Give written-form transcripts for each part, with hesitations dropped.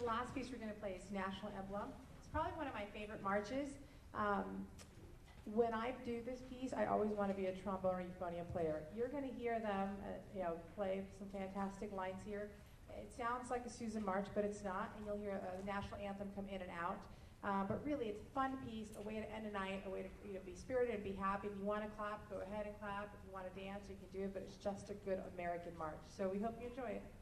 last piece we're going to play is National Emblem. It's probably one of my favorite marches. When I do this piece, I always want to be a trombone or euphonium player. You're going to hear them, play some fantastic lines here. It sounds like a Susan March, but it's not, and you'll hear a national anthem come in and out. But really, it's a fun piece, a way to end a night, a way to be spirited and be happy. If you want to clap, go ahead and clap. If you want to dance, you can do it, but it's just a good American march. So we hope you enjoy it.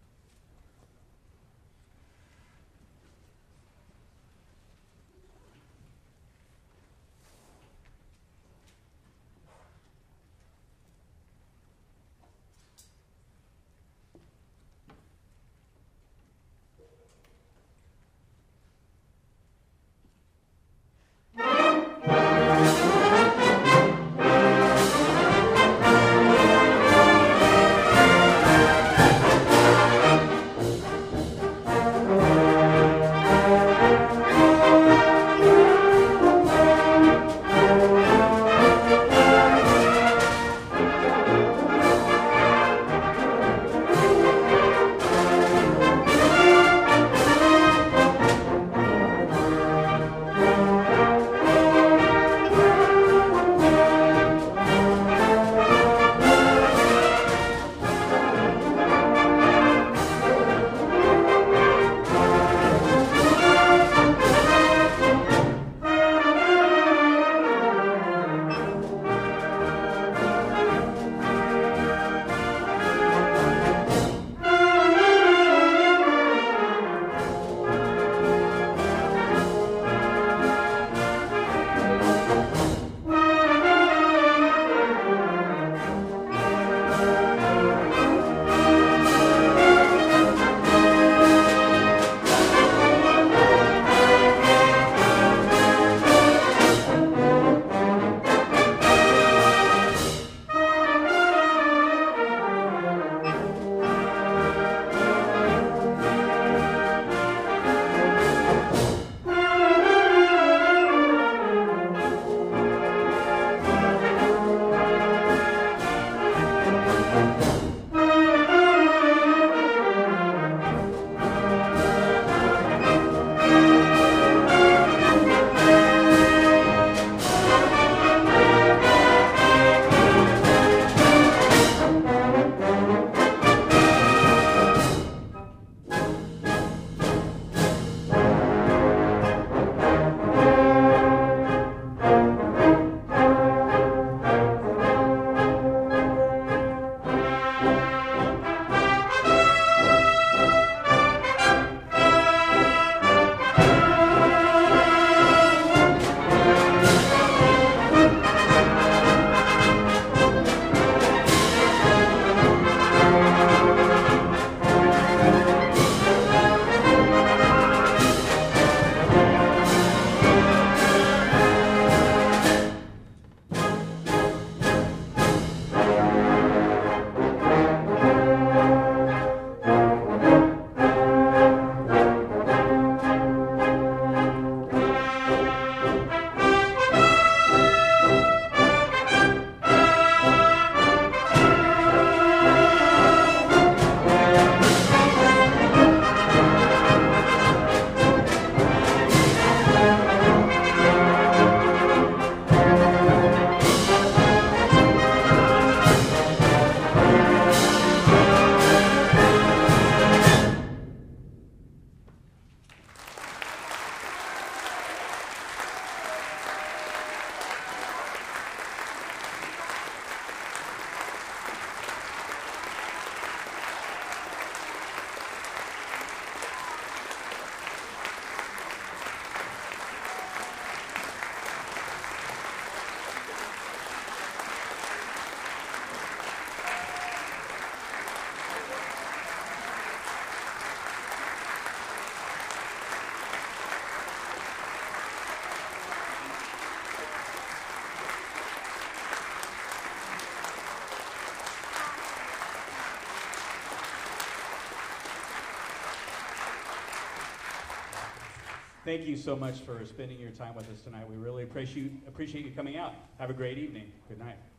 Thank you so much for spending your time with us tonight. We really appreciate you coming out. Have a great evening. Good night.